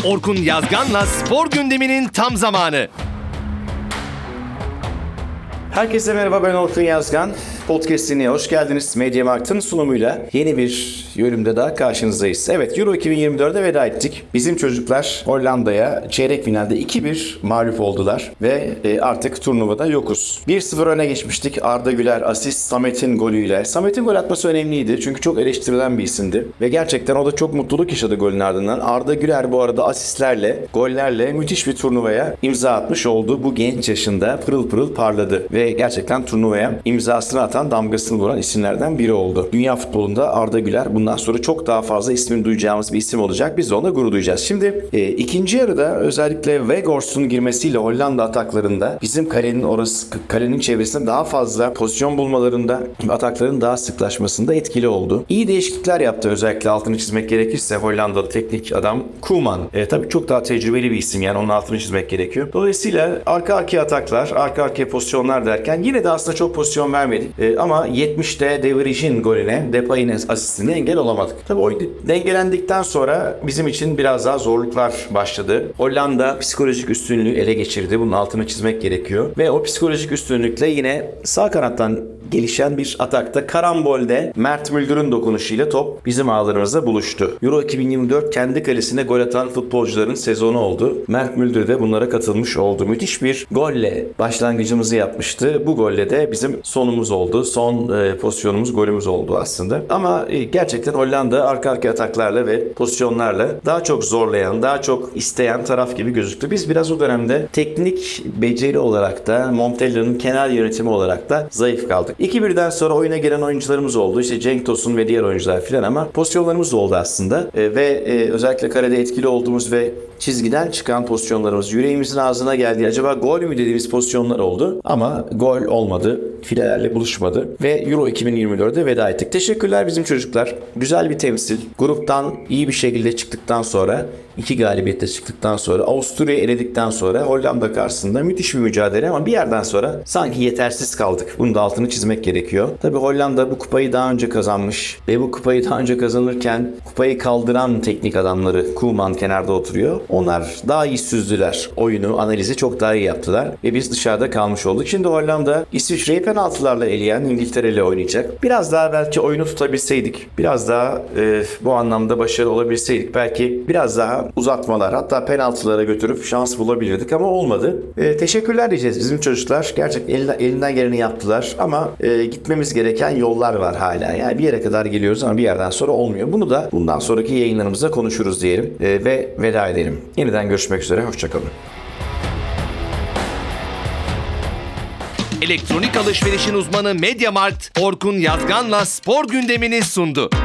Orkun Yazgan'la spor gündeminin tam zamanı. Herkese merhaba, ben Orkun Yazgan. Podcast'ine hoş geldiniz. Mediamarkt'ın sunumuyla yeni bir bölümde daha karşınızdayız. Evet, Euro 2024'e veda ettik. Bizim çocuklar Hollanda'ya çeyrek finalde 2-1 mağlup oldular ve artık turnuvada yokuz. 1-0 öne geçmiştik. Arda Güler asist, Samet'in golüyle. Samet'in gol atması önemliydi çünkü çok eleştirilen bir isimdi. Ve gerçekten o da çok mutluluk yaşadı golün ardından. Arda Güler bu arada asistlerle, gollerle müthiş bir turnuvaya imza atmış oldu. Bu genç yaşında pırıl pırıl parladı ve gerçekten turnuvaya imzasını atan, damgasını vuran isimlerden biri oldu. Dünya futbolunda Arda Güler bundan sonra çok daha fazla ismini duyacağımız bir isim olacak. Biz de ona gurur duyacağız. Şimdi ikinci yarıda özellikle Weghorst'un girmesiyle Hollanda ataklarında bizim kalenin çevresinde daha fazla pozisyon bulmalarında, atakların daha sıklaşmasında etkili oldu. İyi değişiklikler yaptı, özellikle altını çizmek gerekirse Hollandalı teknik adam Koeman. Tabii çok daha tecrübeli bir isim, yani onun altını çizmek gerekiyor. Dolayısıyla arka arkaya ataklar, arka arkaya pozisyonlar derken yine de aslında çok pozisyon vermedik. Ama 70'te De Vrij'in golüne, Depay'ın asistine engel olamadık. Tabii oyun dengelendikten sonra bizim için biraz daha zorluklar başladı. Hollanda psikolojik üstünlüğü ele geçirdi. Bunun altını çizmek gerekiyor. Ve o psikolojik üstünlükle yine sağ kanattan gelişen bir atakta karambolde Mert Müldür'ün dokunuşuyla top bizim ağlarımızda buluştu. Euro 2024 kendi kalesine gol atan futbolcuların sezonu oldu. Mert Müldür de bunlara katılmış oldu. Müthiş bir golle başlangıcımızı yapmıştı. Bu golle de bizim sonumuz oldu. Son pozisyonumuz, golümüz oldu aslında. Ama gerçekten Hollanda arka arkaya ataklarla ve pozisyonlarla daha çok zorlayan, daha çok isteyen taraf gibi gözüktü. Biz biraz o dönemde teknik beceri olarak da Montella'nın kenar yönetimi olarak da zayıf kaldık. 2-1'den sonra oyuna giren oyuncularımız oldu. İşte Cenk Tosun ve diğer oyuncular filan, ama pozisyonlarımız da oldu aslında. Ve özellikle karede etkili olduğumuz ve çizgiden çıkan pozisyonlarımız, yüreğimizin ağzına geldiği, acaba gol mü dediğimiz pozisyonlar oldu. Ama gol olmadı. Filelerle buluşmadı. Ve Euro 2024'de veda ettik. Teşekkürler bizim çocuklar. Güzel bir temsil. Gruptan iyi bir şekilde çıktıktan sonra, 2 galibiyette çıktıktan sonra, Avusturya'yı eledikten sonra Hollanda karşısında müthiş bir mücadele, ama bir yerden sonra sanki yetersiz kaldık. Bunun da altını çizmek gerekiyor. Tabii Hollanda bu kupayı daha önce kazanmış ve bu kupayı daha önce kazanırken kupayı kaldıran teknik adamları, Koeman kenarda oturuyor. Onlar daha iyi süzdüler. Oyunu, analizi çok daha iyi yaptılar ve biz dışarıda kalmış olduk. Şimdi Hollanda İsviçre'yi penaltılarla eleyen İngiltere ile oynayacak. Biraz daha belki oyunu tutabilseydik, biraz daha bu anlamda başarılı olabilseydik, belki biraz daha uzatmalar, hatta penaltılara götürüp şans bulabilirdik, ama olmadı. Teşekkürler diyeceğiz bizim çocuklar. Gerçekten elinden geleni yaptılar, ama gitmemiz gereken yollar var hala. Yani bir yere kadar geliyoruz ama bir yerden sonra olmuyor. Bunu da bundan sonraki yayınlarımızda konuşuruz diyelim ve veda edelim. Yeniden görüşmek üzere. Hoşçakalın. Elektronik alışverişin uzmanı Mediamarkt, Orkun Yazgan'la spor gündemini sundu.